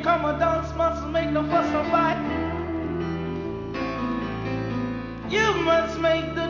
come adults must make no fuss or fight. You must make the